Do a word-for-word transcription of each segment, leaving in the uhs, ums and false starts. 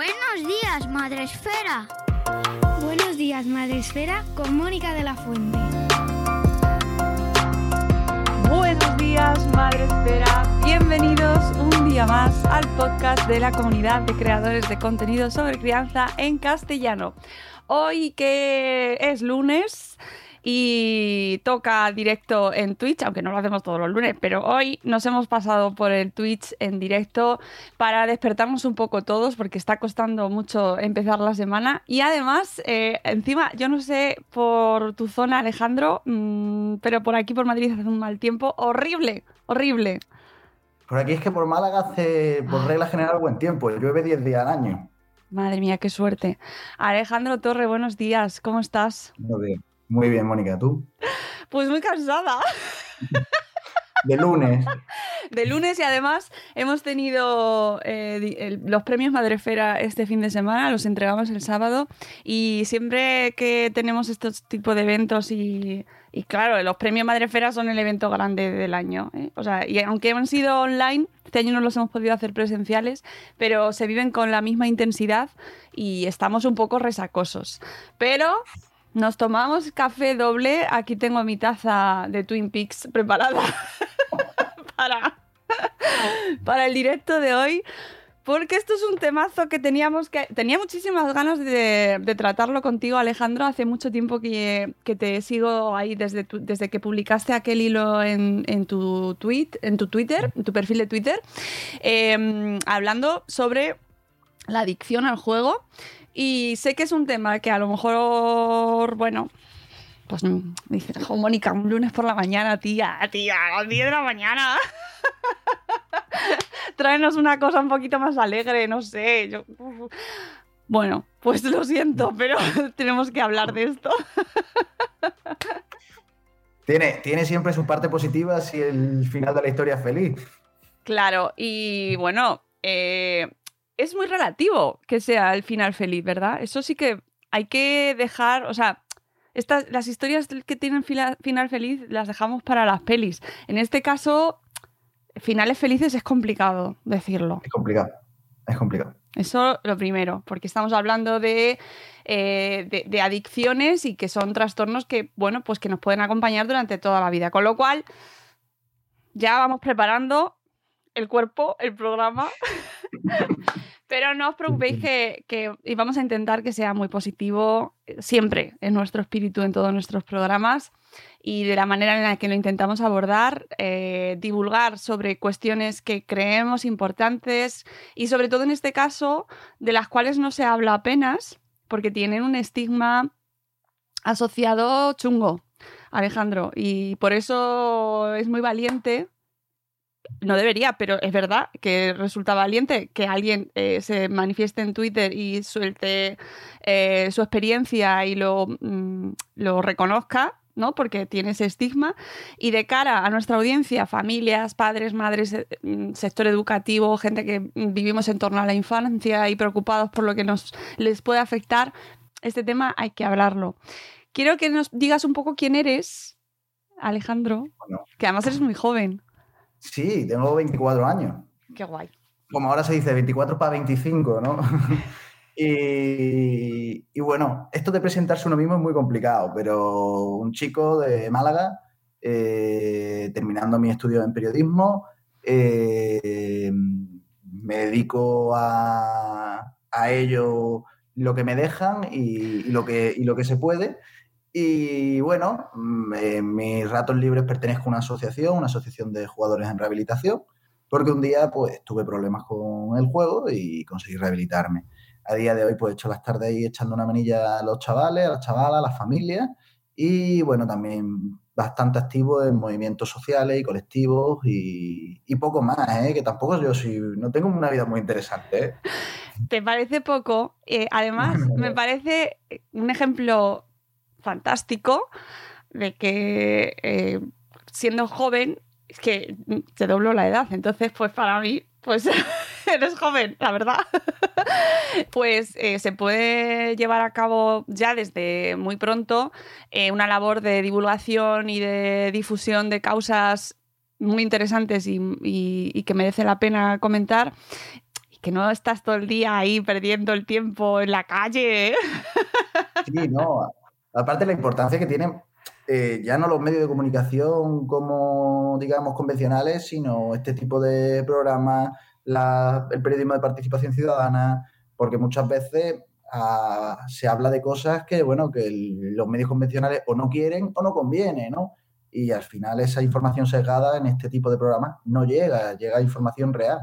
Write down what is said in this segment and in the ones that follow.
Buenos días, Madresfera. Buenos días, Madresfera, con Mónica de la Fuente. Buenos días, Madresfera. Bienvenidos un día más al podcast de la comunidad de creadores de contenido sobre crianza en castellano. Hoy que es lunes y toca directo en Twitch, aunque no lo hacemos todos los lunes, pero hoy nos hemos pasado por el Twitch en directo para despertarnos un poco todos, porque está costando mucho empezar la semana. Y además, eh, encima, yo no sé por tu zona, Alejandro, mmm, pero por aquí, por Madrid, hace un mal tiempo horrible, horrible. Por aquí es que por Málaga hace, por regla general, buen tiempo. Llueve diez días al año. Madre mía, qué suerte. Alejandro Torre, buenos días, ¿cómo estás? Muy bien, muy bien, Mónica, ¿tú? Pues muy cansada. De lunes. De lunes, y además hemos tenido eh, el, los premios Madresfera este fin de semana, los entregamos el sábado, y siempre que tenemos estos tipos de eventos y, y claro, los premios Madresfera son el evento grande del año, ¿eh? O sea, y aunque han sido online, este año no los hemos podido hacer presenciales, pero se viven con la misma intensidad y estamos un poco resacosos. Pero nos tomamos café doble. Aquí tengo mi taza de Twin Peaks preparada para, para el directo de hoy, porque esto es un temazo que teníamos que tenía muchísimas ganas de, de tratarlo contigo, Alejandro. Hace mucho tiempo que, que te sigo ahí desde, tu, desde que publicaste aquel hilo en, en tu tweet, en tu Twitter, en tu perfil de Twitter, eh, hablando sobre la adicción al juego. Y sé que es un tema que a lo mejor, bueno, pues dices, oh, Mónica, un lunes por la mañana, tía, tía, a las diez de la mañana. Tráenos una cosa un poquito más alegre, no sé. Yo... Bueno, pues lo siento, pero tenemos que hablar de esto. Tiene, tiene siempre su parte positiva si el final de la historia es feliz. Claro, y bueno, eh, es muy relativo que sea el final feliz, ¿verdad? Eso sí que hay que dejar, o sea, estas, las historias que tienen fila, final feliz las dejamos para las pelis. En este caso, finales felices es complicado decirlo. Es complicado, es complicado. Eso lo primero, porque estamos hablando de, eh, de, de adicciones y que son trastornos que, bueno, pues que nos pueden acompañar durante toda la vida. Con lo cual, ya vamos preparando el cuerpo, el programa. Pero no os preocupéis que, que y vamos a intentar que sea muy positivo siempre en nuestro espíritu, en todos nuestros programas, y de la manera en la que lo intentamos abordar, eh, divulgar sobre cuestiones que creemos importantes y sobre todo en este caso de las cuales no se habla apenas porque tienen un estigma asociado chungo, Alejandro, y por eso es muy valiente. No debería, pero es verdad que resulta valiente que alguien eh, se manifieste en Twitter y suelte eh, su experiencia y lo, mm, lo reconozca, ¿no? Porque tiene ese estigma. Y de cara a nuestra audiencia, familias, padres, madres, eh, sector educativo, gente que vivimos en torno a la infancia y preocupados por lo que nos les puede afectar, este tema hay que hablarlo. Quiero que nos digas un poco quién eres, Alejandro, bueno, que además eres muy joven. Sí, tengo veinticuatro años. Qué guay. Como ahora se dice, veinticuatro para veinticinco, ¿no? y, y bueno, esto de presentarse uno mismo es muy complicado, pero un chico de Málaga, eh, terminando mi estudio en periodismo, eh, me dedico a, a ello lo que me dejan y, y, lo que, y lo que se puede. Y bueno, en mis ratos libres pertenezco a una asociación, una asociación de jugadores en rehabilitación, porque un día pues tuve problemas con el juego y conseguí rehabilitarme. A día de hoy pues he hecho las tardes ahí echando una manilla a los chavales, a las chavalas, a las familias, y bueno, también bastante activo en movimientos sociales y colectivos y, y poco más, ¿eh? Que tampoco yo soy, no tengo una vida muy interesante, ¿eh? ¿Te parece poco? Eh, además, me parece un ejemplo fantástico de que eh, siendo joven es que te dobló la edad, entonces pues para mí pues eres joven, la verdad. Pues eh, se puede llevar a cabo ya desde muy pronto eh, una labor de divulgación y de difusión de causas muy interesantes y, y, y que merece la pena comentar, que no estás todo el día ahí perdiendo el tiempo en la calle. Sí, no. Aparte la importancia que tienen eh, ya no los medios de comunicación como, digamos, convencionales, sino este tipo de programas, la, el periodismo de participación ciudadana, porque muchas veces ah, se habla de cosas que, bueno, que el, los medios convencionales o no quieren o no conviene, ¿no? Y al final esa información sesgada en este tipo de programas no llega, llega información real.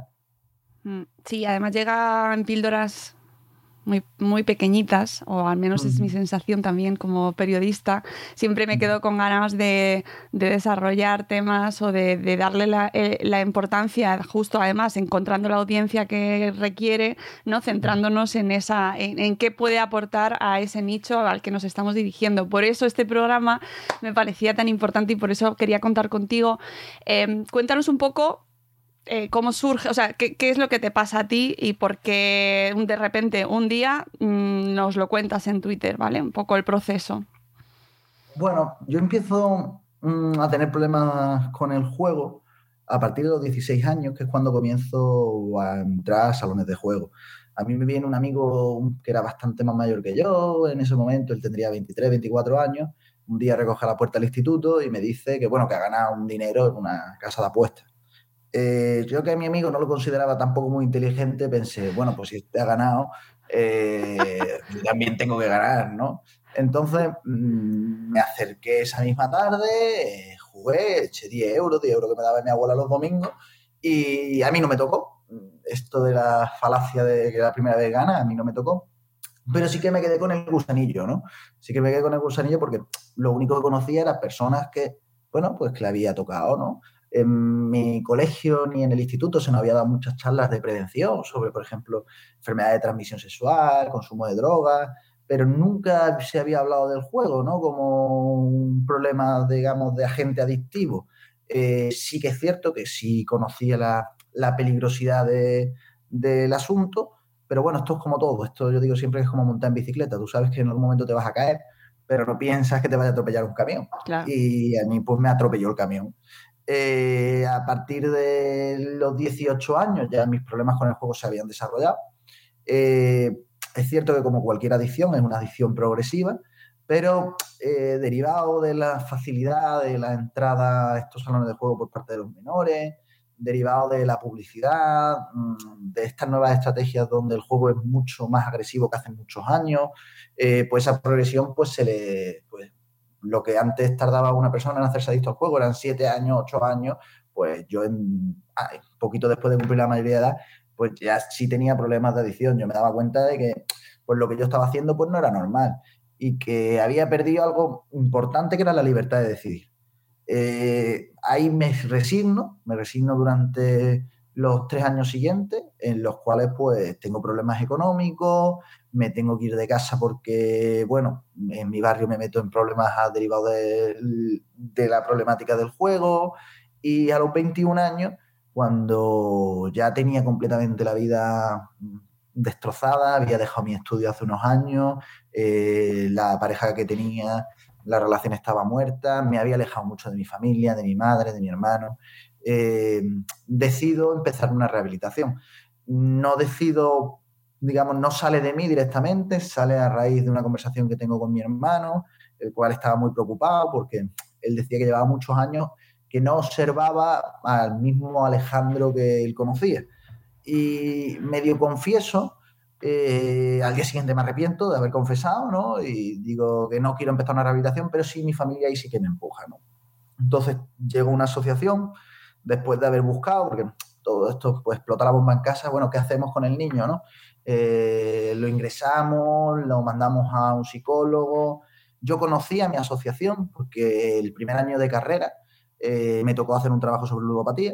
Sí, además llega en píldoras muy, muy pequeñitas, o al menos es mi sensación también como periodista. Siempre me quedo con ganas de, de desarrollar temas o de, de darle la, eh, la importancia, justo además encontrando la audiencia que requiere, ¿no? Centrándonos en, esa, en, en qué puede aportar a ese nicho al que nos estamos dirigiendo. Por eso este programa me parecía tan importante y por eso quería contar contigo. Eh, cuéntanos un poco Eh, cómo surge, o sea, qué, qué es lo que te pasa a ti y por qué de repente un día mmm, nos lo cuentas en Twitter, ¿vale? Un poco el proceso. Bueno, yo empiezo mmm, a tener problemas con el juego a partir de los dieciséis años, que es cuando comienzo a entrar a salones de juego. A mí me viene un amigo que era bastante más mayor que yo, en ese momento él tendría veintitrés, veinticuatro años, un día recoge a la puerta del instituto y me dice que, bueno, que ha ganado un dinero en una casa de apuestas. Eh, yo que a mi amigo no lo consideraba tampoco muy inteligente, pensé, bueno, pues si este ha ganado, eh, yo también tengo que ganar, ¿no? Entonces mmm, me acerqué esa misma tarde, eh, jugué, eché diez euros, diez euros que me daba mi abuela los domingos, y a mí no me tocó. Esto de la falacia de que la primera vez gana, a mí no me tocó. Pero sí que me quedé con el gusanillo, ¿no? Sí que me quedé con el gusanillo porque lo único que conocía eran personas que, bueno, pues que le había tocado, ¿no? En mi colegio ni en el instituto se nos había dado muchas charlas de prevención sobre, por ejemplo, enfermedades de transmisión sexual, consumo de drogas, pero nunca se había hablado del juego, ¿no? Como un problema, digamos, de agente adictivo. Eh, sí que es cierto que sí conocía la, la peligrosidad de, del asunto, pero bueno, esto es como todo. Esto yo digo siempre que es como montar en bicicleta. Tú sabes que en algún momento te vas a caer, pero no piensas que te vaya a atropellar un camión. Claro. Y a mí pues me atropelló el camión. Eh, a partir de los dieciocho años ya mis problemas con el juego se habían desarrollado. Eh, es cierto que como cualquier adicción es una adicción progresiva, pero eh, derivado de la facilidad de la entrada a estos salones de juego por parte de los menores, derivado de la publicidad, de estas nuevas estrategias donde el juego es mucho más agresivo que hace muchos años, eh, pues esa progresión pues se le... Pues, lo que antes tardaba una persona en hacerse adicto al juego eran siete años, ocho años, pues yo en ah, poquito después de cumplir la mayoría de edad, pues ya sí tenía problemas de adicción. Yo me daba cuenta de que pues lo que yo estaba haciendo pues no era normal y que había perdido algo importante que era la libertad de decidir. Eh, ahí me resigno, me resigno durante los tres años siguientes, en los cuales pues tengo problemas económicos, me tengo que ir de casa porque, bueno, en mi barrio me meto en problemas derivados de, de la problemática del juego, y a los veintiún años, cuando ya tenía completamente la vida destrozada, había dejado mi estudio hace unos años, eh, la pareja que tenía, la relación estaba muerta, me había alejado mucho de mi familia, de mi madre, de mi hermano. Eh, decido empezar una rehabilitación. No decido, digamos, no sale de mí directamente, sale a raíz de una conversación que tengo con mi hermano, el cual estaba muy preocupado porque él decía que llevaba muchos años que no observaba al mismo Alejandro que él conocía. Y medio confieso, eh, al día siguiente me arrepiento de haber confesado, ¿no? Y digo que no quiero empezar una rehabilitación, pero sí mi familia ahí sí que me empuja, ¿no? Entonces llego a una asociación después de haber buscado, porque todo esto pues explota la bomba en casa, bueno, ¿qué hacemos con el niño, no? Eh, lo ingresamos, lo mandamos a un psicólogo. Yo conocí a mi asociación porque el primer año de carrera eh, me tocó hacer un trabajo sobre ludopatía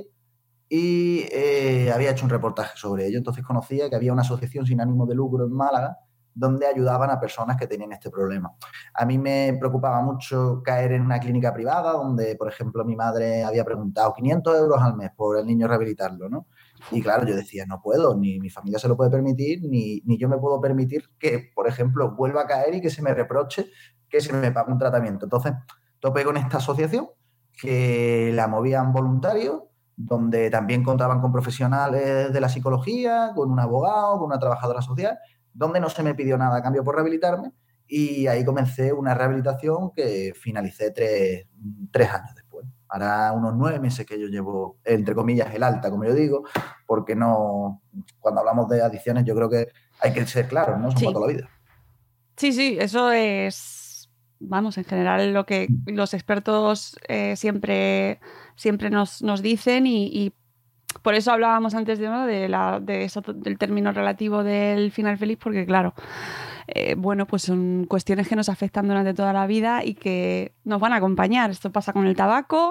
y eh, había hecho un reportaje sobre ello. Entonces conocía que había una asociación sin ánimo de lucro en Málaga donde ayudaban a personas que tenían este problema. A mí me preocupaba mucho caer en una clínica privada donde, por ejemplo, mi madre había preguntado quinientos euros al mes por el niño rehabilitarlo, ¿no? Y claro, yo decía, no puedo, ni mi familia se lo puede permitir, ni, ni yo me puedo permitir que, por ejemplo, vuelva a caer y que se me reproche que se me pague un tratamiento. Entonces, topé con esta asociación que la movían voluntarios, donde también contaban con profesionales de la psicología, con un abogado, con una trabajadora social, donde no se me pidió nada a cambio por rehabilitarme, y ahí comencé una rehabilitación que finalicé tres, tres años después. Hará unos nueve meses que yo llevo, entre comillas, el alta, como yo digo, porque no, cuando hablamos de adicciones yo creo que hay que ser claros, ¿no? Son Sí. para toda la vida. Sí, sí, eso es, vamos, en general lo que los expertos eh, siempre, siempre nos, nos dicen y, y por eso hablábamos antes de, ¿no? de, la, de eso, del término relativo del final feliz, porque claro, eh, bueno, pues son cuestiones que nos afectan durante toda la vida y que nos van a acompañar. Esto pasa con el tabaco,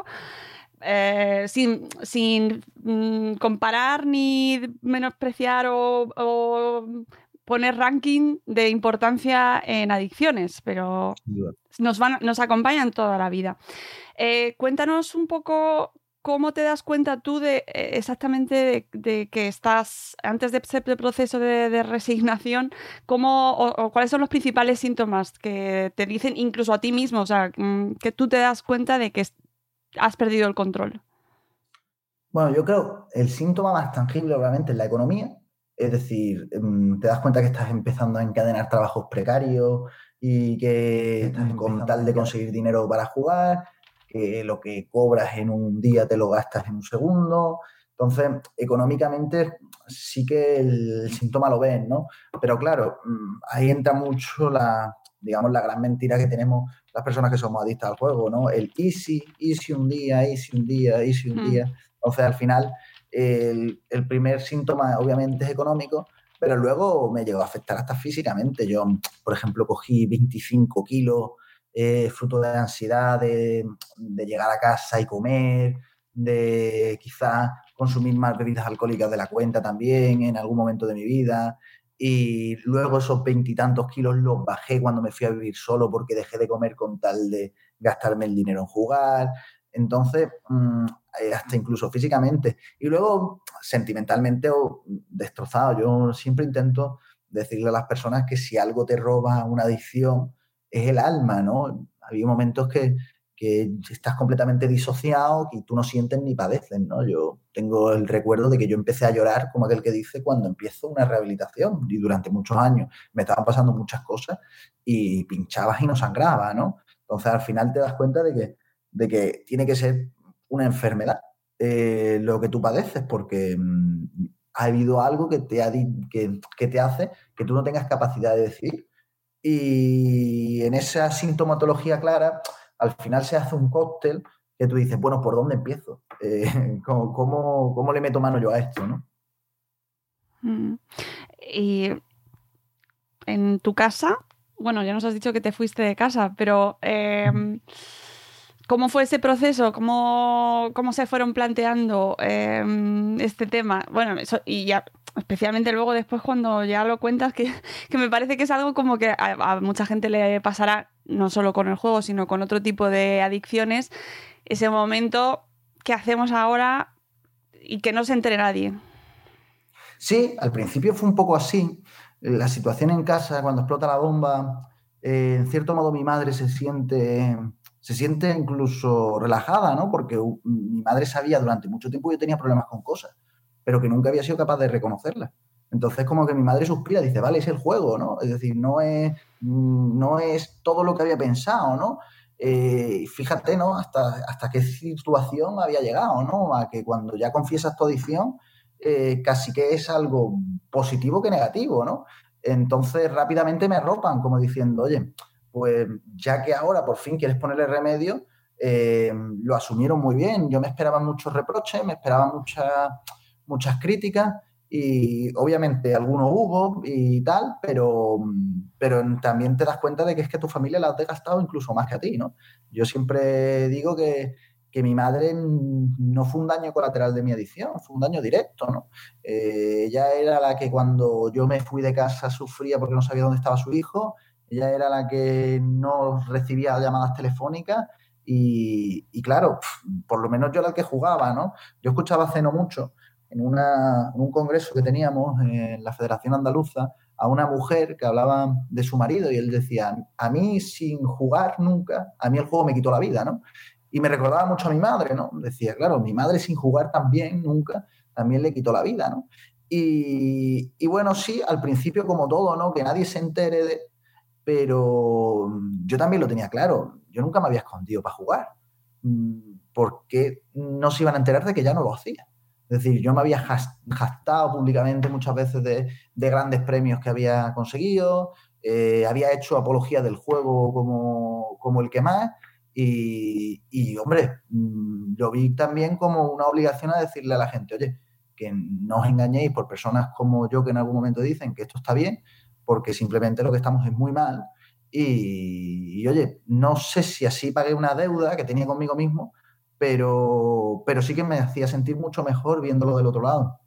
eh, sin, sin mm, comparar ni menospreciar o, o poner ranking de importancia en adicciones, pero nos, van, nos acompañan toda la vida. Eh, cuéntanos un poco cómo te das cuenta tú de eh, exactamente de, de que estás, antes de ese proceso de, de resignación, cómo, o, o cuáles son los principales síntomas que te dicen incluso a ti mismo, o sea, que tú te das cuenta de que has perdido el control. Bueno, yo creo el síntoma más tangible obviamente es la economía. Es decir, te das cuenta que estás empezando a encadenar trabajos precarios y que estás con tal de conseguir dinero para jugar, que lo que cobras en un día te lo gastas en un segundo. Entonces, económicamente sí que el síntoma lo ves, ¿no? Pero claro, ahí entra mucho la, digamos, la gran mentira que tenemos las personas que somos adictas al juego, ¿no? El easy, easy un día, easy un día, easy un mm. día. Entonces, al final... El, el primer síntoma obviamente es económico, pero luego me llegó a afectar hasta físicamente. Yo, por ejemplo, cogí veinticinco kilos, eh, fruto de ansiedad, de, de llegar a casa y comer, de quizás consumir más bebidas alcohólicas de la cuenta también en algún momento de mi vida. Y luego esos veintitantos kilos los bajé cuando me fui a vivir solo porque dejé de comer con tal de gastarme el dinero en jugar. Entonces, mmm, hasta incluso físicamente. Y luego, sentimentalmente o destrozado. Yo siempre intento decirle a las personas que si algo te roba una adicción, es el alma, ¿no? Había momentos que, que estás completamente disociado y tú no sientes ni padeces, ¿no? Yo tengo el recuerdo de que yo empecé a llorar, como aquel que dice, cuando empiezo una rehabilitación. Y durante muchos años me estaban pasando muchas cosas y pinchabas y no sangraba, ¿no? Entonces, al final te das cuenta de que de que tiene que ser una enfermedad eh, lo que tú padeces, porque mmm, ha habido algo que te, ha di- que, que te hace que tú no tengas capacidad de decidir. Y en esa sintomatología clara, al final se hace un cóctel que tú dices, bueno, ¿por dónde empiezo? Eh, ¿cómo, cómo, ¿Cómo le meto mano yo a esto, no? Mm. Y en tu casa, bueno, ya nos has dicho que te fuiste de casa, pero... Eh, ¿cómo fue ese proceso? ¿Cómo, cómo se fueron planteando eh, este tema? Bueno, eso, y ya especialmente luego después cuando ya lo cuentas, que, que me parece que es algo como que a, a mucha gente le pasará, no solo con el juego, sino con otro tipo de adicciones, ese momento que hacemos ahora y que no se entere nadie. Sí, al principio fue un poco así. La situación en casa, cuando explota la bomba, eh, en cierto modo mi madre se siente... se siente incluso relajada, ¿no? Porque uh, mi madre sabía durante mucho tiempo que yo tenía problemas con cosas, pero que nunca había sido capaz de reconocerlas. Entonces, como que mi madre suspira, dice, vale, es el juego, ¿no? Es decir, no es, no es todo lo que había pensado, ¿no? Eh, fíjate, ¿no? Hasta, hasta qué situación había llegado, ¿no? A que cuando ya confiesas tu adicción, eh, casi que es algo positivo que negativo, ¿no? Entonces, rápidamente me arropan, como diciendo, oye, pues ya que ahora por fin quieres ponerle remedio, eh, lo asumieron muy bien. Yo me esperaba muchos reproches, me esperaba muchas, muchas críticas y obviamente algunos hubo y tal, pero, pero también te das cuenta de que es que tu familia la has desgastado incluso más que a ti, ¿no? Yo siempre digo que, que mi madre no fue un daño colateral de mi adicción, fue un daño directo, ¿no? Eh, ella era la que cuando yo me fui de casa sufría porque no sabía dónde estaba su hijo. Ella era la que no recibía llamadas telefónicas y, y claro, por lo menos yo era el que jugaba, ¿no? Yo escuchaba hace no mucho, en, una, en un congreso que teníamos en la Federación Andaluza, a una mujer que hablaba de su marido y él decía, a mí sin jugar nunca, a mí el juego me quitó la vida, ¿no? Y me recordaba mucho a mi madre, ¿no? Decía, claro, mi madre sin jugar tan bien nunca, también le quitó la vida, ¿no? Y, y bueno, sí, al principio como todo, ¿no? Que nadie se entere de... Pero yo también lo tenía claro. Yo nunca me había escondido para jugar. ¿Por qué no se iban a enterar de que ya no lo hacía? Es decir, yo me había jactado públicamente muchas veces de, de grandes premios que había conseguido, eh, había hecho apología del juego como, como el que más, y, y, hombre, lo vi también como una obligación a decirle a la gente, oye, que no os engañéis por personas como yo que en algún momento dicen que esto está bien, porque simplemente lo que estamos es muy mal, y, y oye, no sé si así pagué una deuda que tenía conmigo mismo, Pero, pero sí que me hacía sentir mucho mejor viéndolo del otro lado.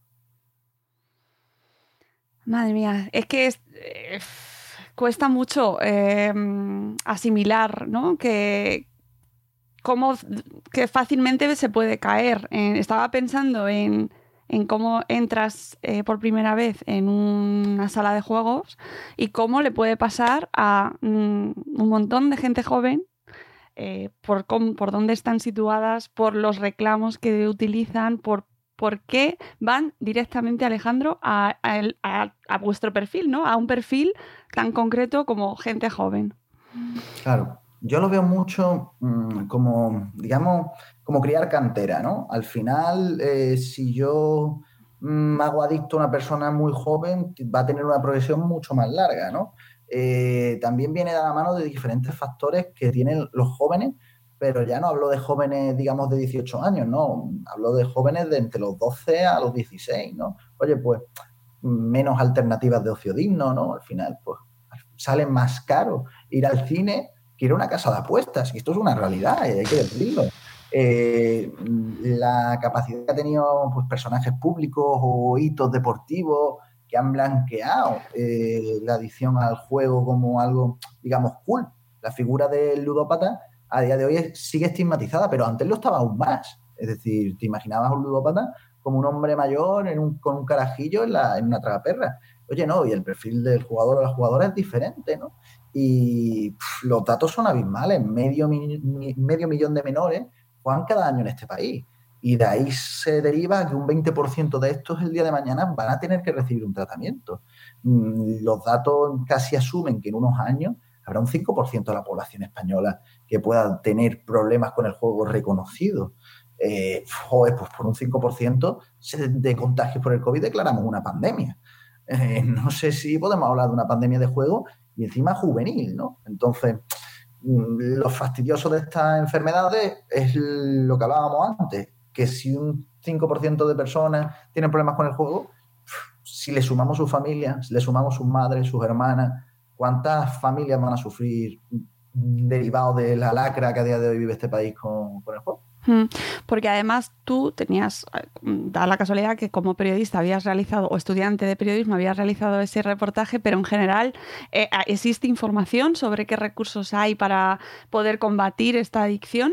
Madre mía, es que es, eh, cuesta mucho eh, asimilar, ¿no? Que, cómo, que fácilmente se puede caer. En, estaba pensando en, en cómo entras eh, por primera vez en una sala de juegos y cómo le puede pasar a mm, un montón de gente joven. Eh, por, cómo, por dónde están situadas, por los reclamos que utilizan, por, por qué van directamente, Alejandro, a, a, a, a vuestro perfil, ¿no? A un perfil tan concreto como gente joven. Claro, yo lo veo mucho mmm, como, digamos, como criar cantera, ¿no? Al final, eh, si yo mmm, hago adicto a una persona muy joven, va a tener una progresión mucho más larga, ¿no? Eh, también viene de la mano de diferentes factores que tienen los jóvenes, pero ya no hablo de jóvenes, digamos, de dieciocho años, ¿no? Hablo de jóvenes de entre los doce a los dieciséis, ¿no? Oye, pues menos alternativas de ocio digno, ¿no? Al final, pues sale más caro ir al cine que ir a una casa de apuestas, y esto es una realidad, hay que decirlo. Eh, la capacidad que ha tenido pues, personajes públicos o hitos deportivos que han blanqueado eh, la adicción al juego como algo, digamos, cool. La figura del ludópata a día de hoy sigue estigmatizada, pero antes lo estaba aún más. Es decir, te imaginabas a un ludópata como un hombre mayor en un, con un carajillo en, la, en una tragaperra. Oye, no, y el perfil del jugador o la jugadora es diferente, ¿no? Y pff, los datos son abismales. Medio, mi, medio millón de menores juegan cada año en este país. Y de ahí se deriva que un veinte por ciento de estos el día de mañana van a tener que recibir un tratamiento. Los datos casi asumen que en unos años habrá un cinco por ciento de la población española que pueda tener problemas con el juego reconocidos. Eh, joder, pues por un cinco por ciento de contagios por el COVID declaramos una pandemia. Eh, no sé si podemos hablar de una pandemia de juego y encima juvenil, ¿no? Entonces, lo fastidioso de estas enfermedades es lo que hablábamos antes, que si un cinco por ciento de personas tienen problemas con el juego, si le sumamos sus familias, si le sumamos sus madres, sus hermanas, ¿cuántas familias van a sufrir derivado de la lacra que a día de hoy vive este país con, con el juego? Porque además tú tenías, da la casualidad que como periodista habías realizado, o estudiante de periodismo habías realizado ese reportaje, pero en general eh, ¿existe información sobre qué recursos hay para poder combatir esta adicción?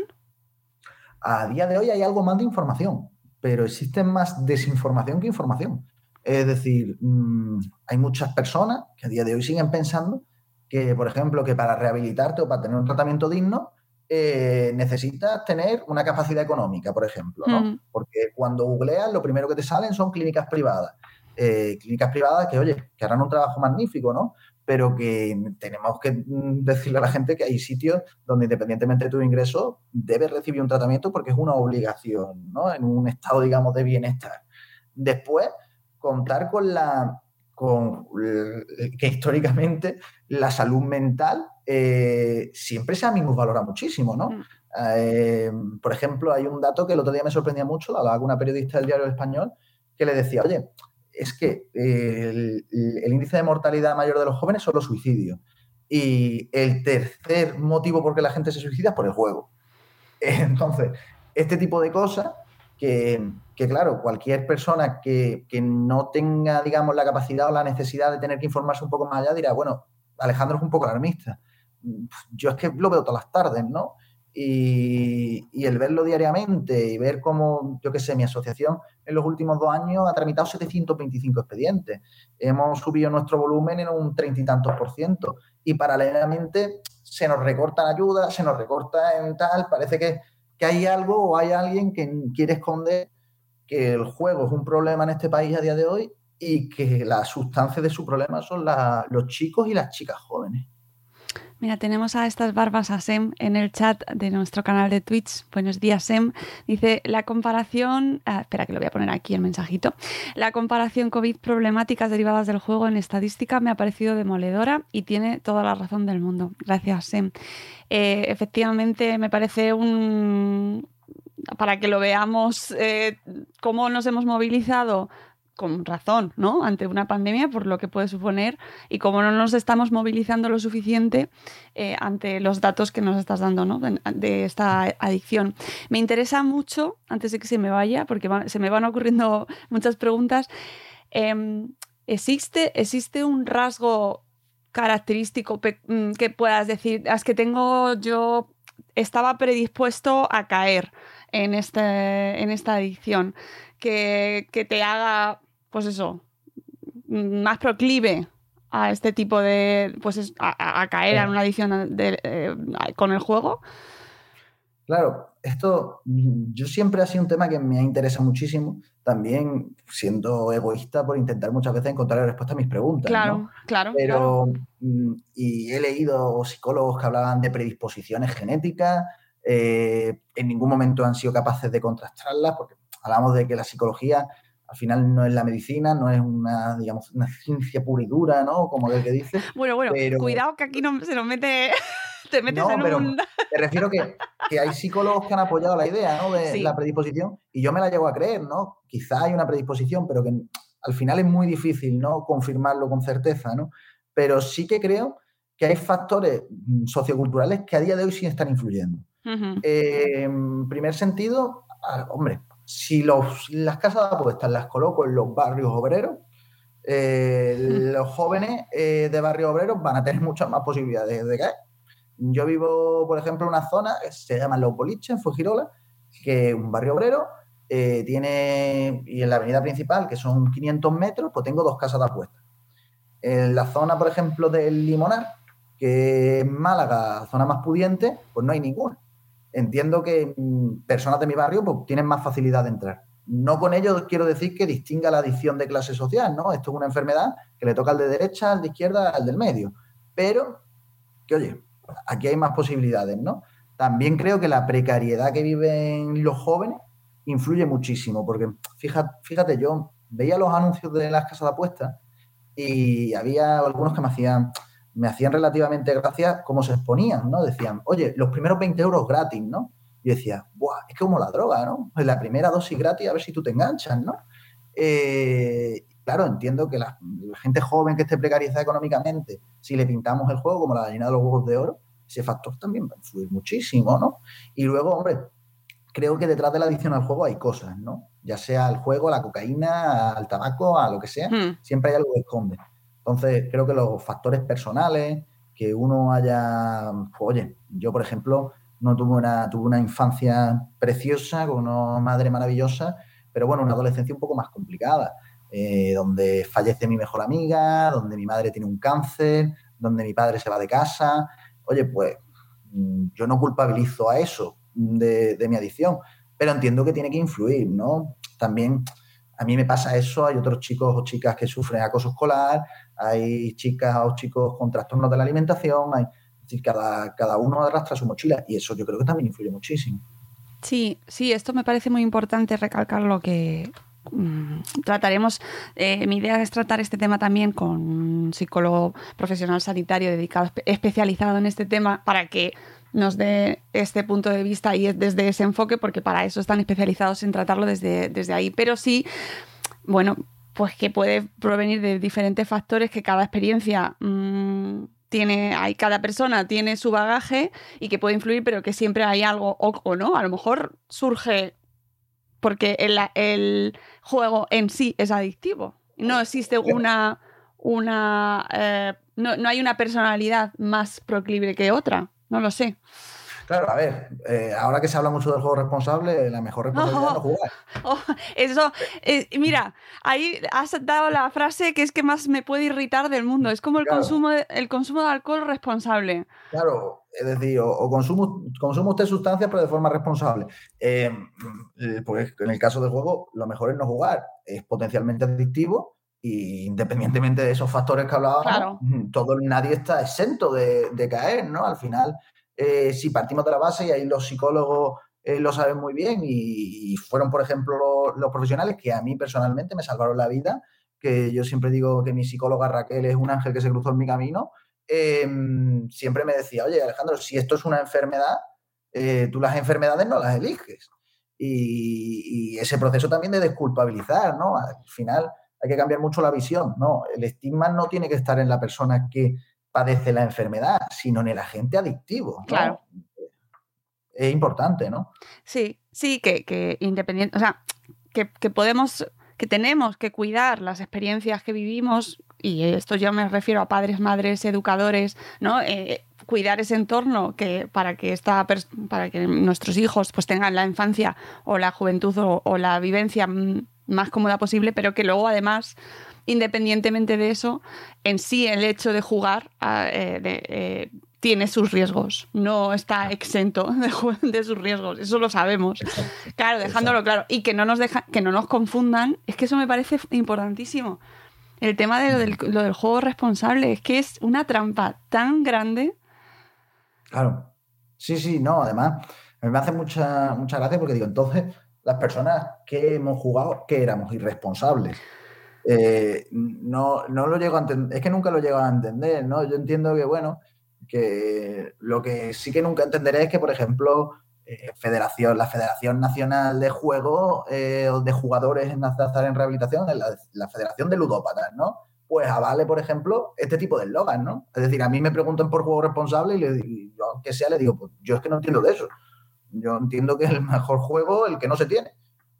A día de hoy hay algo más de información, pero existe más desinformación que información. Es decir, mmm, hay muchas personas que a día de hoy siguen pensando que, por ejemplo, que para rehabilitarte o para tener un tratamiento digno, Eh, necesitas tener una capacidad económica, por ejemplo, ¿no? Mm. Porque cuando googleas, lo primero que te salen son clínicas privadas. Eh, clínicas privadas que, oye, que harán un trabajo magnífico, ¿no? Pero que tenemos que decirle a la gente que hay sitios donde, independientemente de tu ingreso, debes recibir un tratamiento porque es una obligación, ¿no? En un estado, digamos, de bienestar. Después, contar con la... con que históricamente la salud mental eh, siempre se ha minusvalorado muchísimo, ¿no? Mm. Eh, por ejemplo, hay un dato que el otro día me sorprendía mucho, lo hablaba con una periodista del Diario Español, que le decía, oye, es que el, el índice de mortalidad mayor de los jóvenes son los suicidios. Y el tercer motivo por qué la gente se suicida es por el juego. Entonces, este tipo de cosas que, que claro, cualquier persona que, que no tenga, digamos, la capacidad o la necesidad de tener que informarse un poco más allá dirá, bueno, Alejandro es un poco alarmista. Yo es que lo veo todas las tardes, ¿no? Y, y el verlo diariamente y ver cómo, yo qué sé, mi asociación en los últimos dos años ha tramitado setecientos veinticinco expedientes. Hemos subido nuestro volumen en un treinta y tantos por ciento. Y paralelamente se nos recortan ayudas, se nos recorta en tal, parece que que hay algo o hay alguien que quiere esconder que el juego es un problema en este país a día de hoy y que la sustancia de su problema son la, los chicos y las chicas jóvenes. Mira, tenemos a estas barbas a Sem en el chat de nuestro canal de Twitch. Buenos días, Sem. Dice, la comparación... Ah, espera, que lo voy a poner aquí el mensajito. La comparación COVID problemáticas derivadas del juego en estadística me ha parecido demoledora y tiene toda la razón del mundo. Gracias, Sem. Eh, efectivamente, me parece un... Para que lo veamos, eh, cómo nos hemos movilizado con razón, ¿no? Ante una pandemia, por lo que puede suponer, y cómo no nos estamos movilizando lo suficiente eh, ante los datos que nos estás dando, ¿no? de, de esta adicción. Me interesa mucho, antes de que se me vaya, porque va, se me van ocurriendo muchas preguntas, eh, ¿existe, ¿existe un rasgo característico pe- que puedas decir, es que tengo yo, estaba predispuesto a caer en, este, en esta adicción, que, que te haga... pues eso, más proclive a este tipo de, pues a, a caer en una adicción de, eh, con el juego? Claro, esto yo siempre ha sido un tema que me interesa muchísimo, también siendo egoísta por intentar muchas veces encontrar la respuesta a mis preguntas, claro, ¿no? Claro, Pero, claro. y he leído psicólogos que hablaban de predisposiciones genéticas, eh, en ningún momento han sido capaces de contrastarlas, porque hablamos de que la psicología al final no es la medicina, no es una, digamos, una ciencia pura y dura, ¿no? Como el que dice. Bueno, bueno, pero... cuidado que aquí no se nos mete, te metes no, en pero un... me refiero que, que hay psicólogos que han apoyado la idea, ¿no? De Sí. la predisposición, y yo me la llevo a creer, ¿no? Quizá hay una predisposición, pero que al final es muy difícil, ¿no? Confirmarlo con certeza, ¿no? Pero sí que creo que hay factores socioculturales que a día de hoy sí están influyendo. Uh-huh. Eh, en primer sentido, hombre, si los, las casas de apuestas las coloco en los barrios obreros, eh, uh-huh. los jóvenes eh, de barrios obreros van a tener muchas más posibilidades de caer. Yo vivo, por ejemplo, en una zona que se llama Los Boliches, en Fuengirola, que es un barrio obrero, eh, tiene, y en la avenida principal, que son quinientos metros, pues tengo dos casas de apuestas. En la zona, por ejemplo, del Limonar, que es Málaga, zona más pudiente, pues no hay ninguna. Entiendo que mmm, personas de mi barrio pues, tienen más facilidad de entrar. No con ello quiero decir que distinga la adicción de clase social, ¿no? Esto es una enfermedad que le toca al de derecha, al de izquierda, al del medio. Pero, que oye, aquí hay más posibilidades, ¿no? También creo que la precariedad que viven los jóvenes influye muchísimo, porque fíjate, fíjate yo veía los anuncios de las casas de apuestas y había algunos que me hacían... me hacían relativamente gracia cómo se exponían, ¿no? Decían, oye, los primeros veinte euros gratis, ¿no? Y yo decía, ¡buah! Es como la droga, ¿no? Pues la primera dosis gratis, a ver si tú te enganchas, ¿no? Eh, claro, entiendo que la, la gente joven que esté precarizada económicamente, si le pintamos el juego como la gallina de los huevos de oro, ese factor también va a influir muchísimo, ¿no? Y luego, hombre, creo que detrás de la adicción al juego hay cosas, ¿no? Ya sea al juego, a la cocaína, al tabaco, a lo que sea, hmm. siempre hay algo que esconde. Entonces, creo que los factores personales, que uno haya... Pues, oye, yo, por ejemplo, no tuve una, tuve una infancia preciosa, con una madre maravillosa, pero bueno, una adolescencia un poco más complicada, eh, donde fallece mi mejor amiga, donde mi madre tiene un cáncer, donde mi padre se va de casa. Oye, pues yo no culpabilizo a eso de, de mi adicción, pero entiendo que tiene que influir, ¿no? También... A mí me pasa eso, hay otros chicos o chicas que sufren acoso escolar, hay chicas o chicos con trastornos de la alimentación, hay, es decir, cada, cada uno arrastra su mochila y eso yo creo que también influye muchísimo. Sí, sí, esto me parece muy importante recalcar lo que mmm, trataremos. Eh, mi idea es tratar este tema también con un psicólogo profesional sanitario dedicado, especializado en este tema, para que nos dé este punto de vista y desde ese enfoque, porque para eso están especializados en tratarlo desde, desde ahí. Pero sí, bueno, pues que puede provenir de diferentes factores, que cada experiencia mmm, tiene, hay, cada persona tiene su bagaje y que puede influir, pero que siempre hay algo, o, o no, a lo mejor surge porque el, el juego en sí es adictivo. No existe una... una eh, no, no hay una personalidad más proclive que otra. No lo sé. Claro, a ver, eh, ahora que se habla mucho del juego responsable, la mejor responsabilidad oh, es no jugar. Oh, eso, eh, mira, ahí has dado la frase que es que más me puede irritar del mundo. Es como el, claro. consumo, de, el consumo de alcohol responsable. Claro, Es decir, o, o consumo, consumo usted sustancias, pero de forma responsable. Eh, pues en el caso del juego, lo mejor es no jugar. Es potencialmente adictivo y independientemente de esos factores que hablábamos, Claro. todo, nadie está exento de, de caer, ¿no? Al final, eh, si partimos de la base, y ahí los psicólogos eh, lo saben muy bien, y, y fueron, por ejemplo, los, los profesionales que a mí personalmente me salvaron la vida, que yo siempre digo que mi psicóloga Raquel es un ángel que se cruzó en mi camino. Eh, siempre me decía, oye, Alejandro, si esto es una enfermedad, eh, tú las enfermedades no las eliges. Y, y ese proceso también de desculpabilizar, ¿no? Al final hay que cambiar mucho la visión, ¿no? El estigma no tiene que estar en la persona que padece la enfermedad, sino en el agente adictivo, ¿no? Claro. Es importante, ¿no? Sí, sí, que, que independiente, o sea, que, que podemos, que tenemos que cuidar las experiencias que vivimos, y esto yo me refiero a padres, madres, educadores, ¿no? Eh, cuidar ese entorno que para que esta para que nuestros hijos pues tengan la infancia o la juventud o, o la vivencia más cómoda posible, pero que luego además, independientemente de eso, en sí el hecho de jugar eh, de, eh, tiene sus riesgos, no está exento de, de sus riesgos, eso lo sabemos. Exacto. Claro, dejándolo Exacto. claro, y que no nos deja, que no nos confundan, es que eso me parece importantísimo. El tema de lo del, lo del juego responsable es que es una trampa tan grande. Claro. Sí, sí, no, además, a mí me hace mucha, mucha gracia porque digo, entonces, las personas que hemos jugado, ¿qué éramos? Irresponsables. Eh, no, no lo llego a entender, es que nunca lo llego a entender, ¿no? Yo entiendo que, bueno, que lo que sí que nunca entenderé es que, por ejemplo, eh, Federación, la Federación Nacional de Juego eh, de Jugadores en Azar en Rehabilitación, la, la Federación de Ludópatas, ¿no? Pues avale, por ejemplo, este tipo de eslogan, ¿no? Es decir, a mí me preguntan por juego responsable y, le, y yo, aunque sea, le digo, pues yo es que no entiendo de eso. Yo entiendo que es el mejor juego el que no se tiene.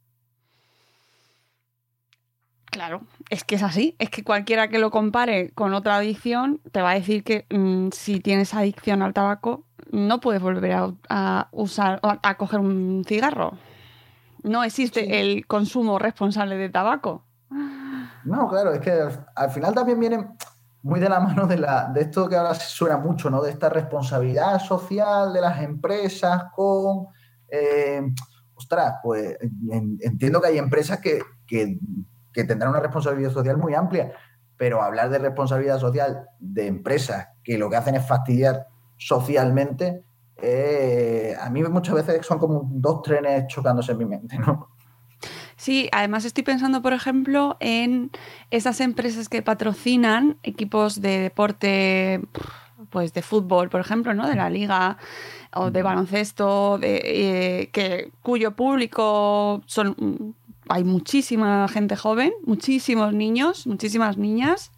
Claro, es que es así. Es que cualquiera que lo compare con otra adicción te va a decir que mmm, si tienes adicción al tabaco no puedes volver a, a usar, a, a coger un cigarro. No existe sí. el consumo responsable de tabaco. No, claro, es que al, al final también viene muy de la mano de, la, de esto que ahora suena mucho, ¿no? De esta responsabilidad social de las empresas con... Eh, ostras, pues en, entiendo que hay empresas que... que que tendrán una responsabilidad social muy amplia, pero hablar de responsabilidad social de empresas que lo que hacen es fastidiar socialmente, eh, a mí muchas veces son como dos trenes chocándose en mi mente, ¿no? Sí, además estoy pensando, por ejemplo, en esas empresas que patrocinan equipos de deporte, pues de fútbol, por ejemplo, ¿no? De la liga o de baloncesto, de, eh, que, cuyo público son... Hay muchísima gente joven, muchísimos niños, muchísimas niñas,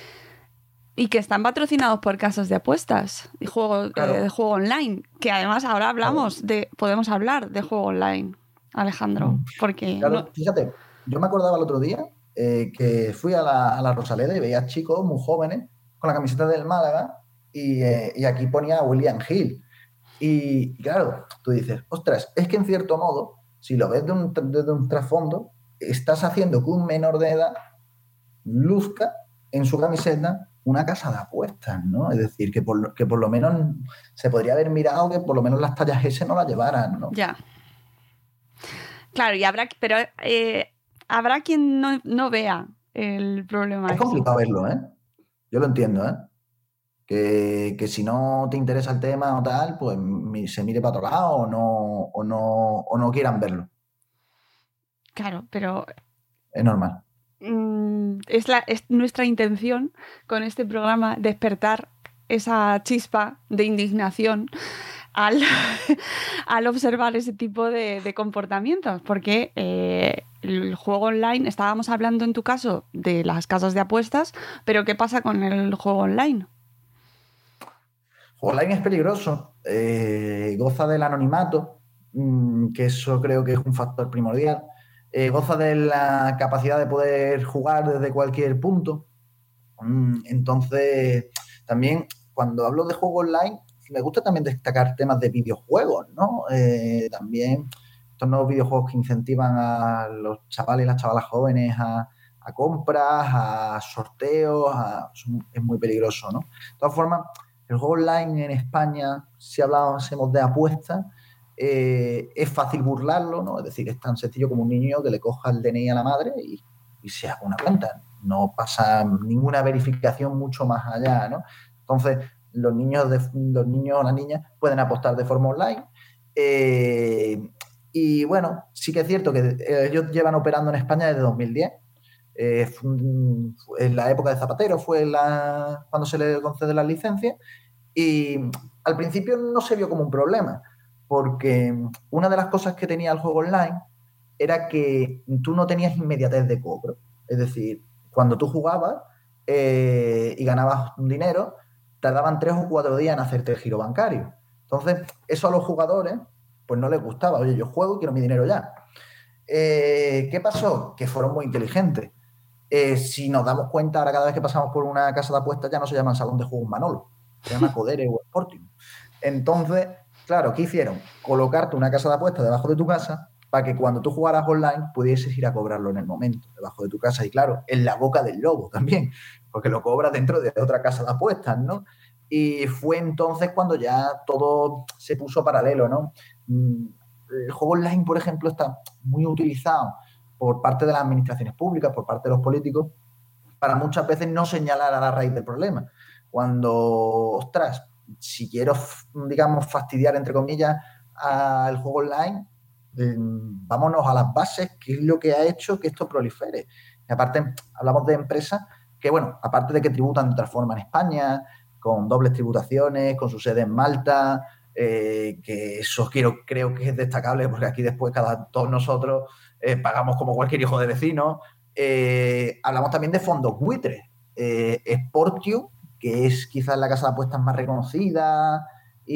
y que están patrocinados por casas de apuestas y juego, claro. eh, de juego online, que además ahora hablamos claro. de, podemos hablar de juego online, Alejandro, porque... Claro, no... fíjate, yo me acordaba el otro día eh, que fui a la, a la Rosaleda y veía chicos muy jóvenes con la camiseta del Málaga y, eh, y aquí ponía William Hill. Y, y claro, tú dices, ostras, es que en cierto modo, si lo ves desde un, de un trasfondo, estás haciendo que un menor de edad luzca en su camiseta una casa de apuestas, ¿no? Es decir, que por, que por lo menos se podría haber mirado que por lo menos las tallas S no las llevaran, ¿no? Ya. Claro, y habrá, pero eh, habrá quien no, no vea el problema. Es complicado verlo, ¿eh? Yo lo entiendo, ¿eh? Que, que si no te interesa el tema o tal, pues se mire para otro lado o no, o no, o no quieran verlo. Claro, pero... Es normal. Es, la, es nuestra intención con este programa despertar esa chispa de indignación al, al observar ese tipo de, de comportamientos, porque eh, el juego online, estábamos hablando en tu caso de las casas de apuestas, pero ¿qué pasa con el juego online? El juego online es peligroso, eh, goza del anonimato, mmm, que eso creo que es un factor primordial. Eh, goza de la capacidad de poder jugar desde cualquier punto. Mm, entonces, también cuando hablo de juego online, me gusta también destacar temas de videojuegos, ¿no? Eh, también estos nuevos videojuegos que incentivan a los chavales y las chavalas jóvenes a, a compras, a sorteos, a, es muy peligroso, ¿no? De todas formas, El juego online en España, si hablásemos de apuestas, eh, es fácil burlarlo, ¿no? Es decir, es tan sencillo como un niño que le coja el D N I a la madre y, y se haga una cuenta. No pasa ninguna verificación mucho más allá, ¿no? Entonces, los niños, de, los niños o las niñas pueden apostar de forma online. Eh, y bueno, sí que es cierto que ellos llevan operando en España desde dos mil diez. Eh, en la época de Zapatero fue la, cuando se le concede las licencias, y al principio no se vio como un problema, porque una de las cosas que tenía el juego online era que tú no tenías inmediatez de cobro. Es decir, cuando tú jugabas eh, y ganabas un dinero, tardaban tres o cuatro días en hacerte el giro bancario. Entonces, eso a los jugadores pues no les gustaba. Oye, yo juego y quiero mi dinero ya. Eh, ¿Qué pasó? Que fueron muy inteligentes. Eh, si nos damos cuenta, ahora cada vez que pasamos por una casa de apuestas ya no se llama Salón de Juegos Manolo, se llama Codere o Sporting. Entonces, claro, ¿qué hicieron? Colocarte una casa de apuestas debajo de tu casa para que cuando tú jugaras online pudieses ir a cobrarlo en el momento, debajo de tu casa. Y claro, en la boca del lobo también, porque lo cobras dentro de otra casa de apuestas, ¿no? Y fue entonces cuando ya todo se puso paralelo, ¿no? El juego online, por ejemplo, está muy utilizado por parte de las administraciones públicas, por parte de los políticos, para muchas veces no señalar a la raíz del problema. Cuando, ostras, si quiero, digamos, fastidiar, entre comillas, al juego online, eh, vámonos a las bases, qué es lo que ha hecho que esto prolifere. Y aparte, hablamos de empresas que, bueno, aparte de que tributan de otra forma en España, con dobles tributaciones, con su sede en Malta, eh, que eso quiero, creo que es destacable, porque aquí después cada todos nosotros eh, pagamos como cualquier hijo de vecino. Eh, hablamos también de fondos buitres. Eh, Sportiu, que es quizás la casa de apuestas más reconocida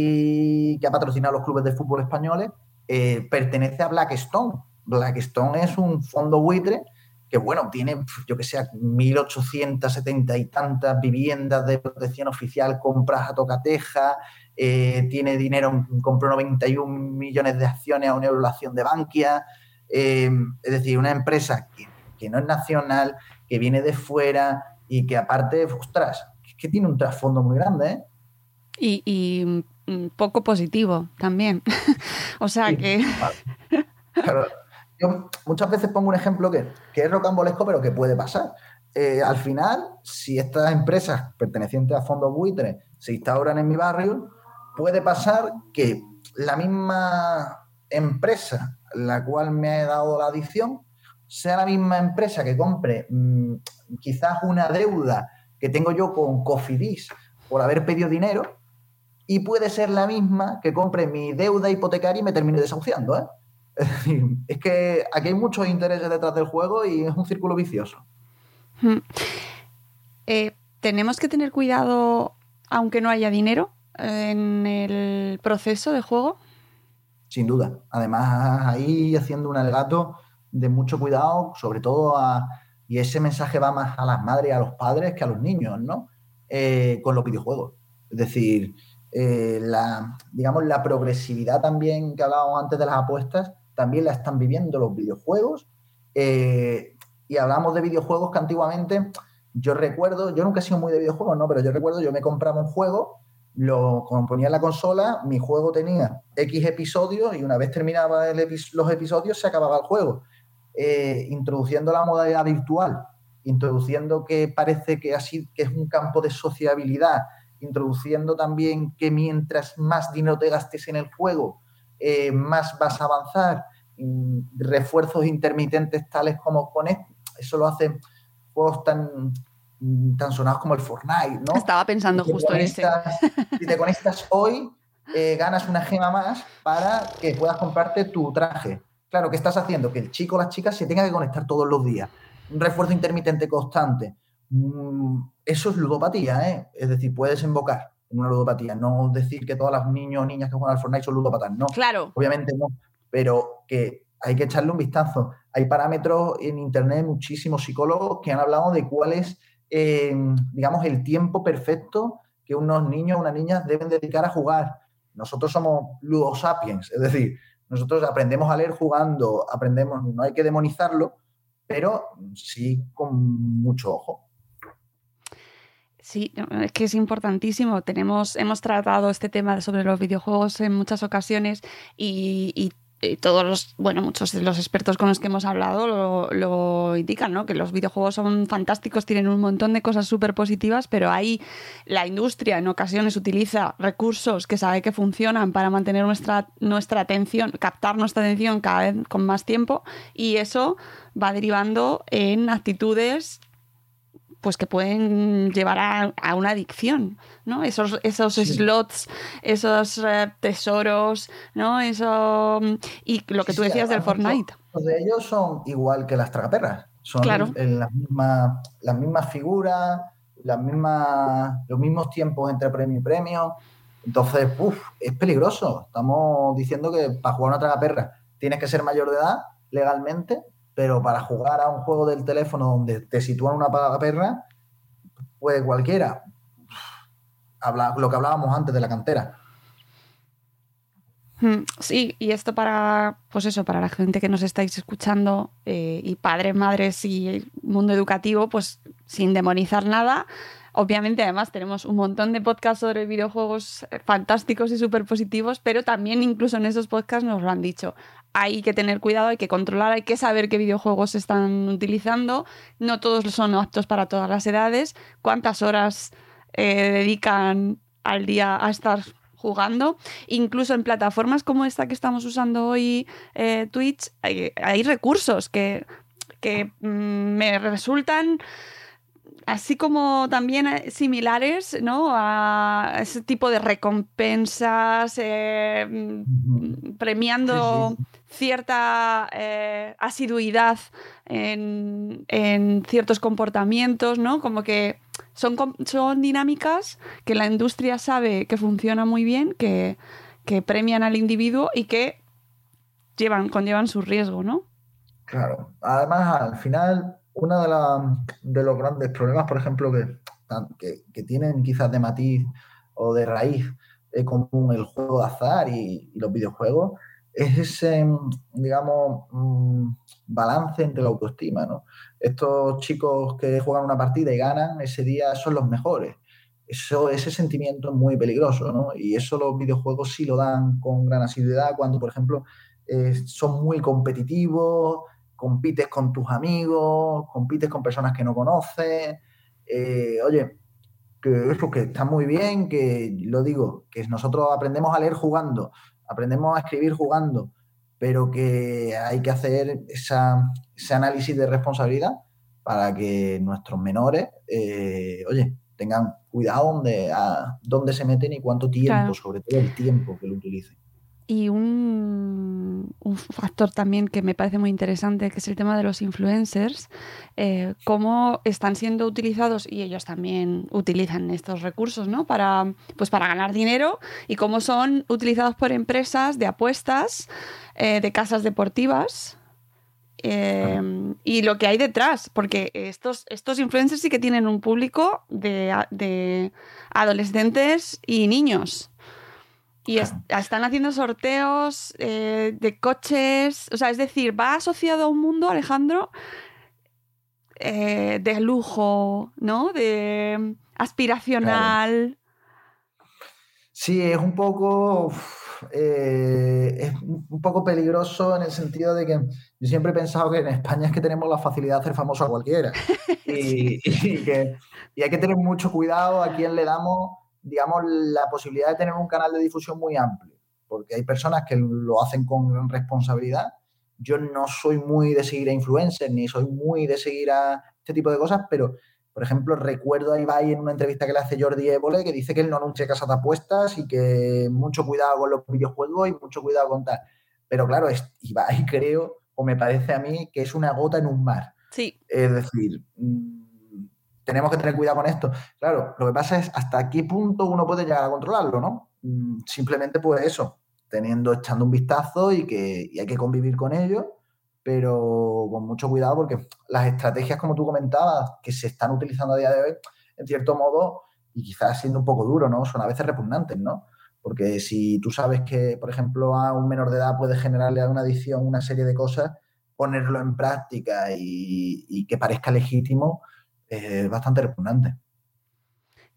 y que ha patrocinado los clubes de fútbol españoles, eh, pertenece a Blackstone. Blackstone es un fondo buitre que, bueno, tiene, yo que sé, mil ochocientas setenta y tantas viviendas de protección oficial, compras a tocateja, eh, tiene dinero, compró noventa y un millones de acciones a una euro la acción de Bankia. Eh, es decir, una empresa que, que no es nacional, que viene de fuera y que aparte, ostras, es que tiene un trasfondo muy grande, ¿eh? Y, y mm, poco positivo también. O sea sí, que... Vale. Claro, yo muchas veces pongo un ejemplo que, que es rocambolesco, pero que puede pasar. Eh, al final, si estas empresas pertenecientes a fondos buitres se instauran en mi barrio, puede pasar que la misma empresa la cual me ha dado la adicción sea la misma empresa que compre mmm, quizás una deuda que tengo yo con Cofidis por haber pedido dinero, y puede ser la misma que compre mi deuda hipotecaria y me termine desahuciando, ¿eh? Es decir, es que aquí hay muchos intereses detrás del juego y es un círculo vicioso. Hmm. Eh, ¿Tenemos que tener cuidado aunque no haya dinero en el proceso de juego? Sin duda. Además, ahí haciendo un alegato de mucho cuidado, sobre todo a, y ese mensaje va más a las madres y a los padres que a los niños, ¿no? Eh, con los videojuegos. Es decir, eh, la, digamos, la progresividad también que hablábamos antes de las apuestas, también la están viviendo los videojuegos. Eh, y hablamos de videojuegos que antiguamente, yo recuerdo, yo nunca he sido muy de videojuegos, ¿no? Pero yo recuerdo, yo me compraba un juego, lo ponía en la consola, mi juego tenía X episodios y una vez terminaba el epi- los episodios se acababa el juego. Eh, introduciendo la modalidad virtual, introduciendo que parece que así que es un campo de sociabilidad, introduciendo también que mientras más dinero te gastes en el juego, eh, más vas a avanzar, refuerzos intermitentes tales como Connect, eso lo hacen juegos tan, tan sonados como el Fortnite, ¿no? Estaba pensando si justo en ese. Si te conectas hoy, eh, ganas una gema más para que puedas comprarte tu traje. Claro, ¿qué estás haciendo? Que el chico o la chica se tenga que conectar todos los días. Un refuerzo intermitente constante. Mm, eso es ludopatía, ¿eh? Es decir, puede desembocar en una ludopatía. No decir que todos los niños o niñas que juegan al Fortnite son ludópatas, no. Claro. Obviamente no. Pero que hay que echarle un vistazo. Hay parámetros en internet, muchísimos psicólogos que han hablado de cuál es, eh, digamos, el tiempo perfecto que unos niños o unas niñas deben dedicar a jugar. Nosotros somos ludosapiens, es decir, nosotros aprendemos a leer jugando, aprendemos, no hay que demonizarlo, pero sí con mucho ojo. Sí, es que es importantísimo. Tenemos, hemos tratado este tema sobre los videojuegos en muchas ocasiones y, y y todos los, bueno, muchos de los expertos con los que hemos hablado lo, lo indican, ¿no? Que los videojuegos son fantásticos, tienen un montón de cosas súper positivas, pero ahí la industria en ocasiones utiliza recursos que sabe que funcionan para mantener nuestra, nuestra atención, captar nuestra atención cada vez con más tiempo, y eso va derivando en actitudes pues que pueden llevar a, a una adicción, ¿no? Esos, esos sí. slots, esos uh, tesoros, ¿no? Eso, y lo que sí, tú decías sí, del Fortnite. Los de ellos son igual que las tragaperras. Son claro. el, el, las, mismas, las mismas figuras, las mismas, los mismos tiempos entre premio y premio. Entonces, uf, es peligroso. Estamos diciendo que para jugar una tragaperra tienes que ser mayor de edad legalmente, pero para jugar a un juego del teléfono donde te sitúan una tragaperra, pues cualquiera. Habla, lo que hablábamos antes de la cantera. Sí, y esto para, pues eso, para la gente que nos estáis escuchando, eh, y padres, madres y mundo educativo, pues sin demonizar nada. Obviamente, además, tenemos un montón de podcasts sobre videojuegos fantásticos y súper positivos, pero también incluso en esos podcasts nos lo han dicho. Hay que tener cuidado, hay que controlar, hay que saber qué videojuegos se están utilizando. No todos son aptos para todas las edades. ¿Cuántas horas eh, dedican al día a estar jugando? Incluso en plataformas como esta que estamos usando hoy, eh, Twitch, hay, hay recursos que, que mmm, me resultan así como también similares, ¿no? A ese tipo de recompensas, eh, uh-huh. premiando sí, sí. cierta eh, asiduidad en, en ciertos comportamientos, ¿no? Como que son, son dinámicas que la industria sabe que funcionan muy bien, que, que premian al individuo y que llevan, conllevan su riesgo, ¿no? Claro. Además, al final, uno de, la, de los grandes problemas, por ejemplo, que, que, que tienen quizás de matiz o de raíz eh, común el juego de azar y, y los videojuegos, es ese, digamos, um, balance entre la autoestima, ¿no? Estos chicos que juegan una partida y ganan, ese día son los mejores. Eso, ese sentimiento es muy peligroso, ¿no? Y eso los videojuegos sí lo dan con gran asiduidad cuando, por ejemplo, eh, son muy competitivos, compites con tus amigos, compites con personas que no conoces. Eh, oye, que eso que está muy bien, que lo digo, que nosotros aprendemos a leer jugando, aprendemos a escribir jugando, pero que hay que hacer esa, ese análisis de responsabilidad para que nuestros menores, eh, oye, tengan cuidado donde, a dónde se meten y cuánto tiempo, claro. sobre todo el tiempo que lo utilicen. Y un, un factor también que me parece muy interesante, que es el tema de los influencers, eh, cómo están siendo utilizados, y ellos también utilizan estos recursos, ¿no? Para, pues para ganar dinero, y cómo son utilizados por empresas de apuestas, eh, de casas deportivas, eh, ah. y lo que hay detrás, porque estos, estos influencers sí que tienen un público de, de adolescentes y niños. Y es, están haciendo sorteos eh, de coches, o sea, es decir, va asociado a un mundo, Alejandro, eh, de lujo, ¿no? De aspiracional. Claro. Sí, es un poco, eh, es un poco peligroso en el sentido de que yo siempre he pensado que en España es que tenemos la facilidad de hacer famoso a cualquiera. Y, sí. y, que, y hay que tener mucho cuidado a quién le damos, digamos, la posibilidad de tener un canal de difusión muy amplio, porque hay personas que lo hacen con gran responsabilidad. Yo no soy muy de seguir a influencers, ni soy muy de seguir a este tipo de cosas, pero, por ejemplo, recuerdo a Ibai en una entrevista que le hace Jordi Évole, que dice que él no anuncia casas de apuestas y que mucho cuidado con los videojuegos y mucho cuidado con tal. Pero claro, es, Ibai creo, o me parece a mí, que es una gota en un mar. Sí. Es decir, tenemos que tener cuidado con esto. Claro, lo que pasa es hasta qué punto uno puede llegar a controlarlo, ¿no? Simplemente pues eso, teniendo, echando un vistazo y que y hay que convivir con ello, pero con mucho cuidado porque las estrategias, como tú comentabas, que se están utilizando a día de hoy, en cierto modo, y quizás siendo un poco duro, ¿no? Son a veces repugnantes, ¿no? Porque si tú sabes que, por ejemplo, a un menor de edad puede generarle a una adicción una serie de cosas, ponerlo en práctica y, y que parezca legítimo, es bastante repugnante.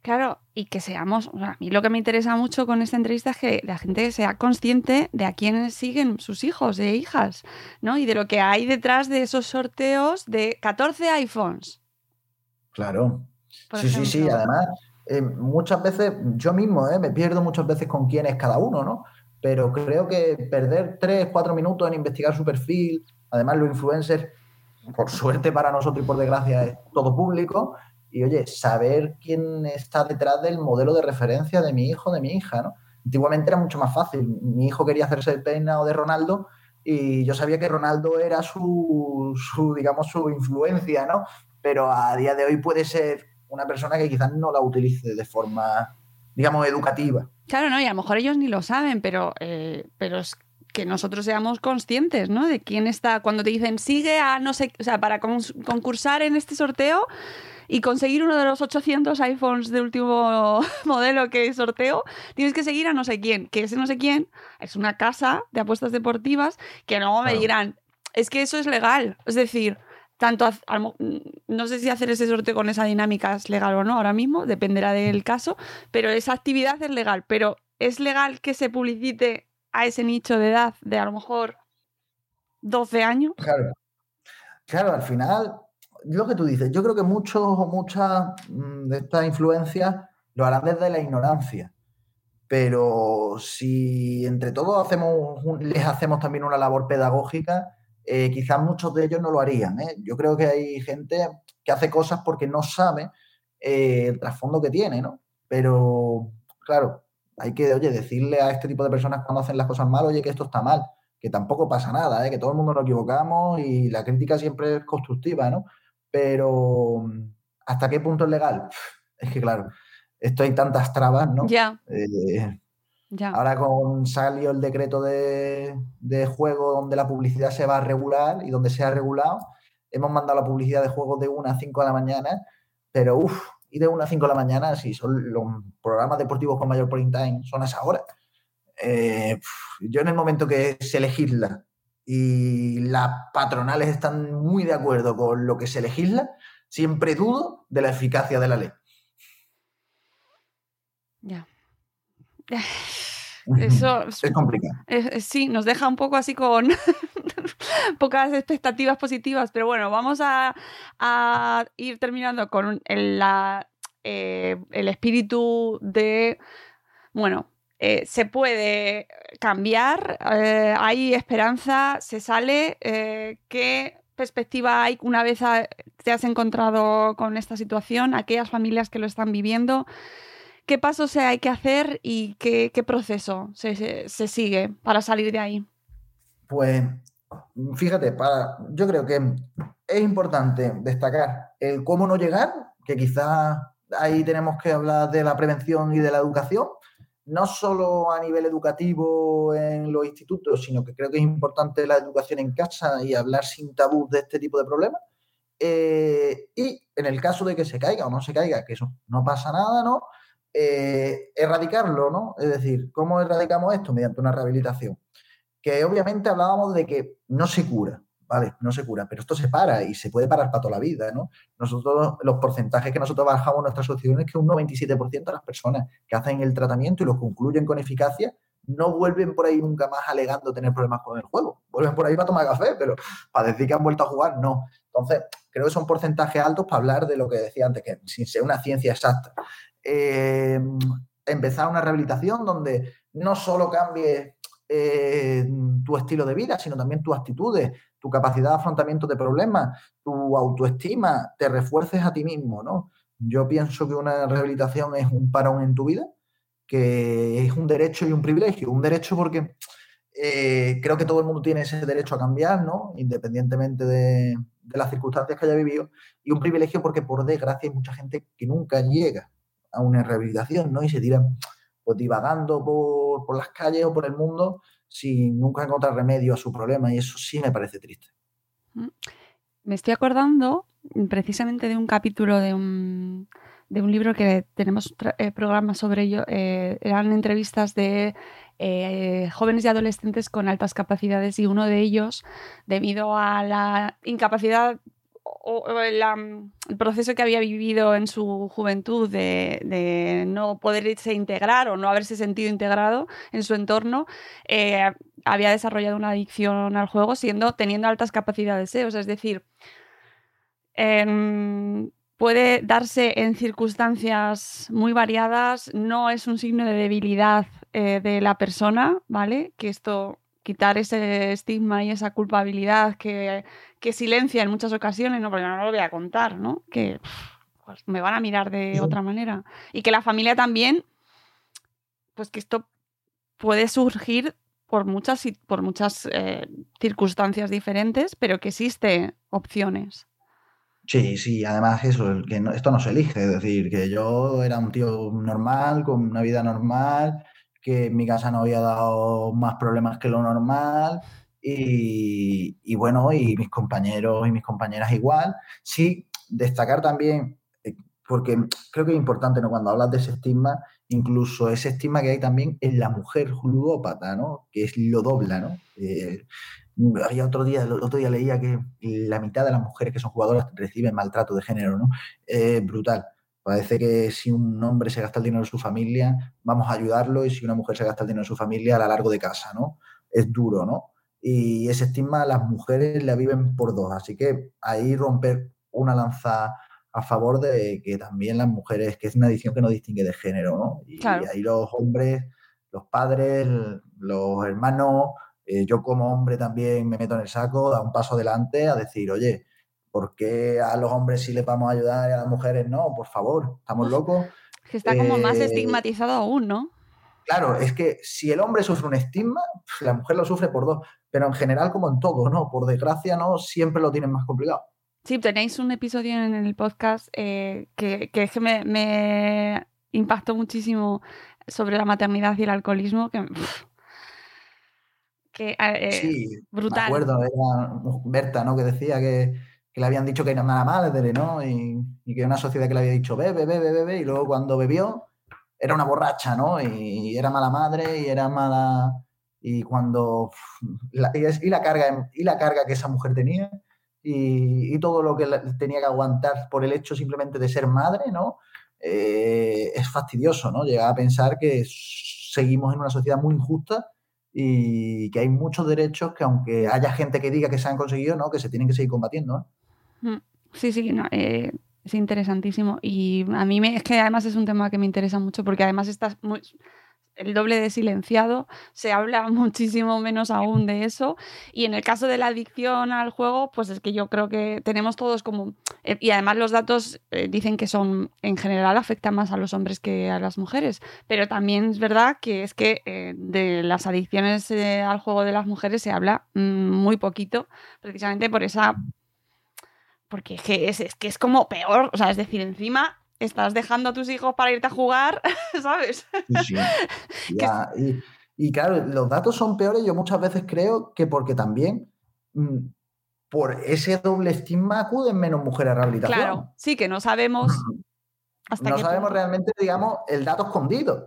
Claro, y que seamos, o sea, a mí lo que me interesa mucho con esta entrevista es que la gente sea consciente de a quiénes siguen sus hijos e hijas, ¿no? Y de lo que hay detrás de esos sorteos de catorce iPhones. Claro. Por Sí, sí, sí. ejemplo. Además, eh, muchas veces, yo mismo eh, me pierdo muchas veces con quién es cada uno, ¿no? Pero creo que perder tres, cuatro minutos en investigar su perfil, además los influencers, por suerte para nosotros y por desgracia, es todo público. Y oye, saber quién está detrás del modelo de referencia de mi hijo, de mi hija, ¿no? Antiguamente era mucho más fácil. Mi hijo quería hacerse el peinado de Ronaldo y yo sabía que Ronaldo era su, su, digamos, su influencia, ¿no? Pero a día de hoy puede ser una persona que quizás no la utilice de forma, digamos, educativa. Claro, no, y a lo mejor ellos ni lo saben, pero, eh, pero es que nosotros seamos conscientes, ¿no? De quién está, cuando te dicen sigue a no sé, o sea, para concursar en este sorteo y conseguir uno de los ochocientos iPhones de último modelo que sorteo, tienes que seguir a no sé quién, que ese no sé quién es una casa de apuestas deportivas que luego me dirán, es que eso es legal, es decir, tanto, no sé si hacer ese sorteo con esa dinámica es legal o no ahora mismo, dependerá del caso, pero esa actividad es legal, pero ¿es legal que se publicite a ese nicho de edad de a lo mejor doce años? Claro, claro, al final, lo que tú dices, yo creo que muchos o muchas de estas influencias lo harán desde la ignorancia, pero si entre todos hacemos un, les hacemos también una labor pedagógica, eh, quizás muchos de ellos no lo harían, ¿eh? Yo creo que hay gente que hace cosas porque no sabe eh, el trasfondo que tiene, ¿no? Pero, claro, hay que, oye, decirle a este tipo de personas cuando hacen las cosas mal, oye, que esto está mal, que tampoco pasa nada, ¿eh? Que todo el mundo nos equivocamos y la crítica siempre es constructiva, ¿no? Pero, ¿hasta qué punto es legal? Es que, claro, esto hay tantas trabas, ¿no? Ya. Eh, ya. Ahora con salió el decreto de, de juego donde la publicidad se va a regular y donde se ha regulado, hemos mandado la publicidad de juegos de una a cinco de la mañana, pero uff, y de una a cinco de la mañana, si son los programas deportivos con mayor prime time, son a esa hora. Eh, yo en el momento que se legisla y las patronales están muy de acuerdo con lo que se legisla, siempre dudo de la eficacia de la ley. Ya. Eso es complicado. Es, sí, nos deja un poco así con pocas expectativas positivas, pero bueno, vamos a, a ir terminando con el, la, eh, el espíritu de, bueno, eh, se puede cambiar, eh, hay esperanza, se sale, eh, ¿qué perspectiva hay una vez a, te has encontrado con esta situación, aquellas familias que lo están viviendo? ¿Qué pasos hay que hacer y qué, qué proceso se, se, se sigue para salir de ahí? Pues fíjate, para, yo creo que es importante destacar el cómo no llegar, que quizás ahí tenemos que hablar de la prevención y de la educación, no solo a nivel educativo en los institutos, sino que creo que es importante la educación en casa y hablar sin tabú de este tipo de problemas. Eh, y en el caso de que se caiga o no se caiga, que eso no pasa nada, ¿no? Eh, erradicarlo, ¿no? Es decir, ¿cómo erradicamos esto? Mediante una rehabilitación. Que obviamente hablábamos de que no se cura, ¿vale? No se cura, pero esto se para y se puede parar para toda la vida, ¿no? Nosotros, los porcentajes que nosotros bajamos en nuestra asociación es que un noventa y siete por ciento de las personas que hacen el tratamiento y lo concluyen con eficacia no vuelven por ahí nunca más alegando tener problemas con el juego. Vuelven por ahí para tomar café, pero para decir que han vuelto a jugar, no. Entonces, creo que son porcentajes altos para hablar de lo que decía antes, que sin ser una ciencia exacta. Eh, empezar una rehabilitación donde no solo cambie eh, tu estilo de vida, sino también tus actitudes, tu capacidad de afrontamiento de problemas, tu autoestima, te refuerces a ti mismo, ¿no? Yo pienso que una rehabilitación es un parón en tu vida, que es un derecho y un privilegio. Un derecho porque eh, creo que todo el mundo tiene ese derecho a cambiar, ¿no? Independientemente de, de las circunstancias que haya vivido. Y un privilegio porque, por desgracia, hay mucha gente que nunca llega a una rehabilitación, ¿no? Y se tiran pues divagando por, por las calles o por el mundo sin nunca encontrar remedio a su problema, y eso sí me parece triste. Me estoy acordando precisamente de un capítulo de un, de un libro que tenemos eh, programas sobre ello, eh, eran entrevistas de eh, jóvenes y adolescentes con altas capacidades, y uno de ellos, debido a la incapacidad o, o la, el proceso que había vivido en su juventud de, de no poderse integrar o no haberse sentido integrado en su entorno, eh, había desarrollado una adicción al juego siendo, teniendo altas capacidades E, o sea, es decir, eh, puede darse en circunstancias muy variadas, no es un signo de debilidad eh, de la persona, ¿vale? Que esto, quitar ese estigma y esa culpabilidad que, que silencia en muchas ocasiones, no, porque no lo voy a contar, ¿no? Que pues, me van a mirar de otra manera. Y que la familia también, pues que esto puede surgir por muchas, por muchas eh, circunstancias diferentes, pero que existen opciones. Sí, sí, además eso, que no, esto no se elige, es decir, que yo era un tío normal, con una vida normal, que en mi casa no había dado más problemas que lo normal y, y bueno, y mis compañeros y mis compañeras igual. Sí, destacar también, eh, porque creo que es importante, ¿no? Cuando hablas de ese estigma, incluso ese estigma que hay también en la mujer ludópata, ¿no? Que es lo dobla, ¿no? Eh, Había otro día, el otro día leía que la mitad de las mujeres que son jugadoras reciben maltrato de género, ¿no? Es eh, brutal. Parece que si un hombre se gasta el dinero de su familia, vamos a ayudarlo, y si una mujer se gasta el dinero de su familia, a la largo de casa, ¿no? Es duro, ¿no? Y ese estigma las mujeres la viven por dos. Así que ahí romper una lanza a favor de que también las mujeres, que es una adicción que no distingue de género, ¿no? Y Claro. ahí los hombres, los padres, los hermanos... Eh, yo como hombre también me meto en el saco, da un paso adelante a decir, oye, ¿por qué a los hombres sí les vamos a ayudar y a las mujeres no? Por favor, ¿estamos locos? Que está como Eh, más estigmatizado aún, ¿no? Claro, es que si el hombre sufre un estigma, la mujer lo sufre por dos, pero en general como en todo, ¿no? Por desgracia, ¿no? Siempre lo tienen más complicado. Sí, tenéis un episodio en el podcast eh, que, que es que me, me impactó muchísimo sobre la maternidad y el alcoholismo, que... Pff, que eh, Sí, brutal. me acuerdo, era Berta, ¿no? Que decía que, que le habían dicho que era mala madre, ¿no? Y, y que una sociedad que le había dicho bebe, bebe, bebe, y luego cuando bebió era una borracha, ¿no? Y era mala madre y era mala... Y cuando... La, y, es, y, la carga, y la carga que esa mujer tenía y, y todo lo que tenía que aguantar por el hecho simplemente de ser madre, ¿no? Eh, es fastidioso, ¿no? Llegar a pensar que seguimos en una sociedad muy injusta y que hay muchos derechos que, aunque haya gente que diga que se han conseguido, ¿no? Que se tienen que seguir combatiendo, ¿eh? Sí, sí, no, eh, es interesantísimo. Y a mí me, es que además es un tema que me interesa mucho porque además estás muy, el doble de silenciado, se habla muchísimo menos aún de eso. Y en el caso de la adicción al juego, pues es que yo creo que tenemos todos como... Eh, y además los datos eh, dicen que son, en general, afectan más a los hombres que a las mujeres. Pero también es verdad que es que eh, de las adicciones eh, al juego de las mujeres se habla mmm, muy poquito, precisamente por esa... Porque es que es, es que es como peor, o sea, es decir, encima... estás dejando a tus hijos para irte a jugar, ¿sabes? Sí, sí. Ya, y, y claro, los datos son peores, yo muchas veces creo que porque también mmm, por ese doble estigma acuden menos mujeres a rehabilitación. Claro, sí, que no sabemos hasta No qué sabemos punto. realmente, digamos, el dato escondido.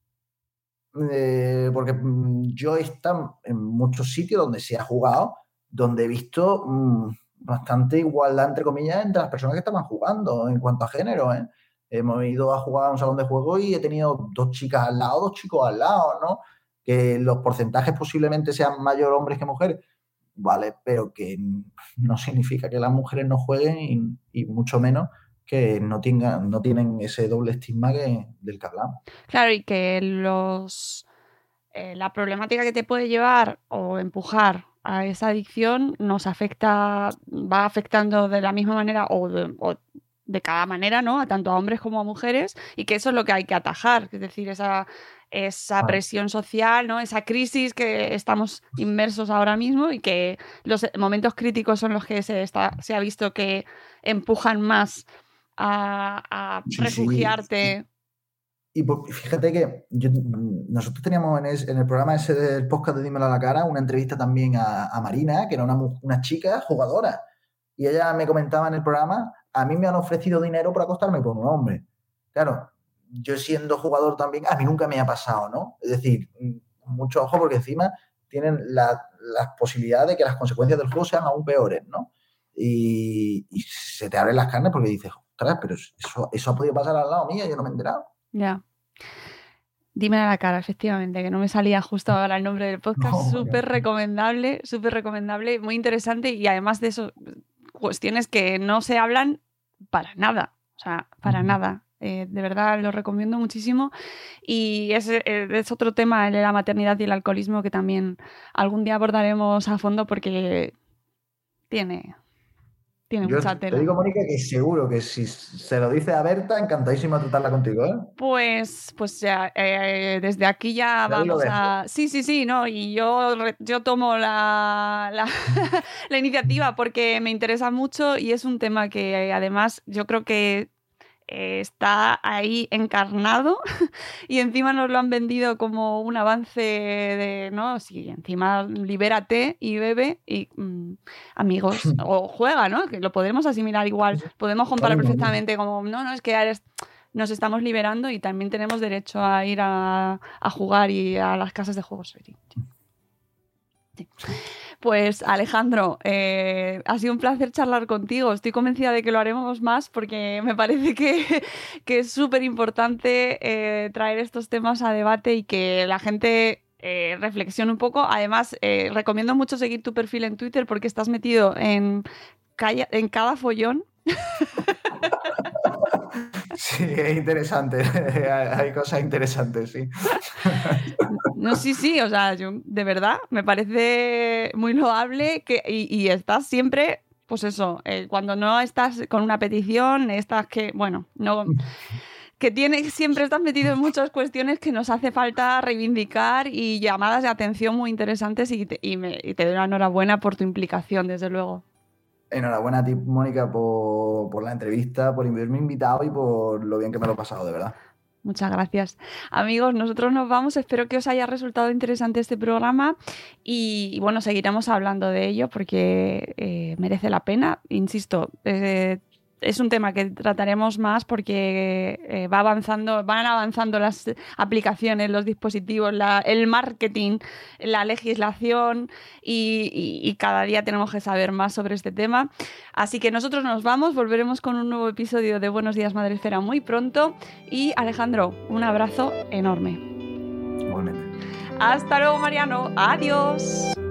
Eh, porque mmm, yo he estado en muchos sitios donde se ha jugado, donde he visto mmm, bastante igualdad, entre comillas, entre las personas que estaban jugando en cuanto a género, ¿eh? Hemos ido a jugar a un salón de juego y he tenido dos chicas al lado, dos chicos al lado, ¿no? Que los porcentajes posiblemente sean mayor hombres que mujeres, vale, pero que no significa que las mujeres no jueguen y, y mucho menos que no tengan, no tienen ese doble estigma que, del que hablamos. Claro, y que los eh, la problemática que te puede llevar o empujar a esa adicción nos afecta, va afectando de la misma manera o de, o de cada manera, ¿no? A tanto a hombres como a mujeres, y que eso es lo que hay que atajar, es decir, esa, esa presión social, ¿no? Esa crisis que estamos inmersos ahora mismo y que los momentos críticos son los que se, está, se ha visto que empujan más a, a Sí, refugiarte. sí. Y pues, fíjate que yo, nosotros teníamos en, es, en el programa ese del podcast de Dímelo a la Cara una entrevista también a, a Marina, que era una, una chica jugadora. Y ella me comentaba en el programa, a mí me han ofrecido dinero por acostarme con un hombre. Claro, yo siendo jugador también, a mí nunca me ha pasado, ¿no? Es decir, mucho ojo porque encima tienen la, las posibilidades de que las consecuencias del juego sean aún peores, ¿no? y, y se te abren las carnes porque dices, ostras, pero eso, eso ha podido pasar al lado mío, yo no me he enterado. Ya. Dime a la cara, efectivamente, que no me salía justo ahora el nombre del podcast. No, súper no. recomendable, súper recomendable, muy interesante y además de eso, cuestiones que no se hablan para nada, o sea, para Ujú. nada. Eh, de verdad, lo recomiendo muchísimo. Y es, es otro tema, el de la maternidad y el alcoholismo, que también algún día abordaremos a fondo porque tiene, tiene Yo mucha te tela. digo, Mónica, que seguro que si se lo dice a Berta, encantadísima de tratarla contigo, ¿eh? Pues, pues ya, eh, desde aquí ya Ya lo vamos dejo. a... Sí, sí, sí, no, y yo, re- yo tomo la, la, la iniciativa porque me interesa mucho y es un tema que eh, además yo creo que eh, está ahí encarnado y encima nos lo han vendido como un avance de, ¿no? Sí, encima libérate y bebe y mm, amigos, o juega, ¿no? Que lo podemos asimilar igual, podemos Lo comparar mismo, lo mismo. perfectamente como, no, no, es que eres... Nos estamos liberando y también tenemos derecho a ir a, a jugar y a las casas de juegos. Sí. Sí. Pues Alejandro, eh, ha sido un placer charlar contigo. Estoy convencida de que lo haremos más porque me parece que, que es súper importante eh, traer estos temas a debate y que la gente eh, reflexione un poco. Además, eh, recomiendo mucho seguir tu perfil en Twitter porque estás metido en, calla, en cada follón. Sí, es interesante. Hay cosas interesantes, sí. No, sí, sí, o sea, yo de verdad me parece muy loable que, y, y estás siempre, pues eso, eh, cuando no estás con una petición, estás que, bueno, no, que tiene, siempre estás metido en muchas cuestiones que nos hace falta reivindicar y llamadas de atención muy interesantes y te, y me, y te doy la enhorabuena por tu implicación, desde luego. Enhorabuena a ti, Mónica, por, por la entrevista, por haberme invitado y por lo bien que me lo he pasado, de verdad. Muchas gracias. Amigos, nosotros nos vamos. Espero que os haya resultado interesante este programa y, y bueno, seguiremos hablando de ello porque eh, merece la pena. Insisto, eh, es un tema que trataremos más porque eh, va avanzando, van avanzando las aplicaciones, los dispositivos, la, el marketing, la legislación y, y, y cada día tenemos que saber más sobre este tema. Así que nosotros nos vamos, volveremos con un nuevo episodio de Buenos Días Madresfera muy pronto y Alejandro, un abrazo enorme. Igualmente. Hasta luego, Mariano. Adiós.